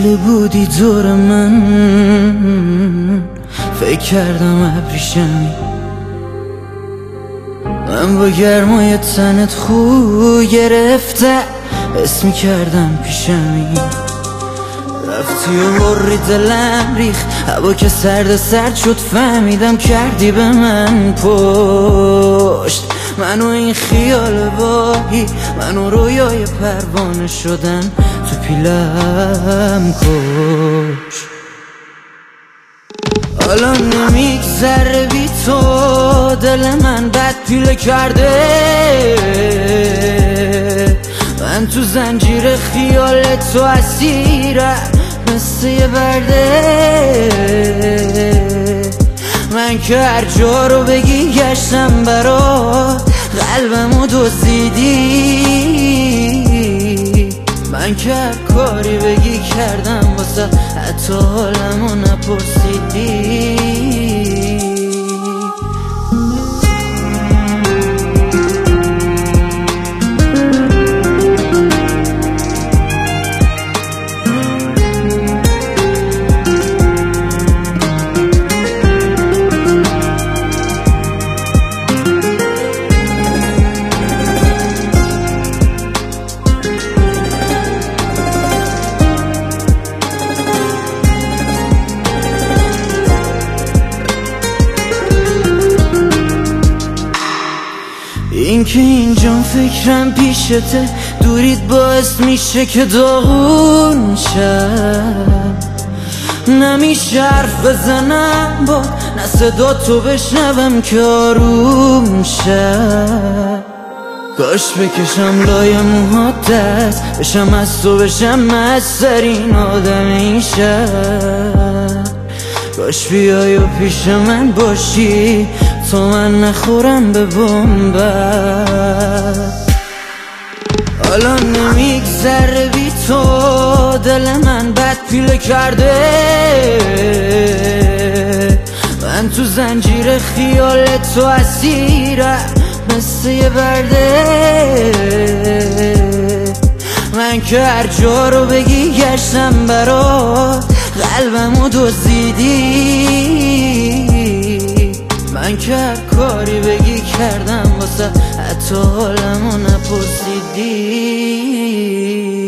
گرفته بودی دور من، فکر کردم ابریشمی. من با گرمای تنت خو گرفته، حس میکردم پیشمی. رفتی و بری دلم ریخ، هوا که سرد شد فهمیدم کردی به من پشت. منو این خیال واهی، منو رویای پروانه شدن تو پیلم کش. حالا نمیگذره بی تو، دل من بد پیله کرده. من تو زنجیر خیال تو اسیرم مثل یه برده. من که هر جا رو بگی گشتم برات، قلبمو دزدیدی. من که هر کاری بگی کردم واسه، حتی حالمو نپرسیدی. این که اینجا فکرم پیشته، دورید باعث میشه که داغون شم. نمیشه حرف بزنم با نه صدا تو بشنوم که آروم شم. کاش بکشم لای موهات دست، بشم از تو بشم مسترین آدم این شهر. کاش بیای و پیش من باشی تا من نخورم به بنبست. حالا نمیگذره بی تو، دل من بد پیله کرده. من تو زنجیر خیال تو اسیرم مثل یه برده. من که هر جا رو بگی گشتم برات، قلبمو دزدیدی. من که هر کاری بگی کردم واسه، حتی حالمو نپرسیدی.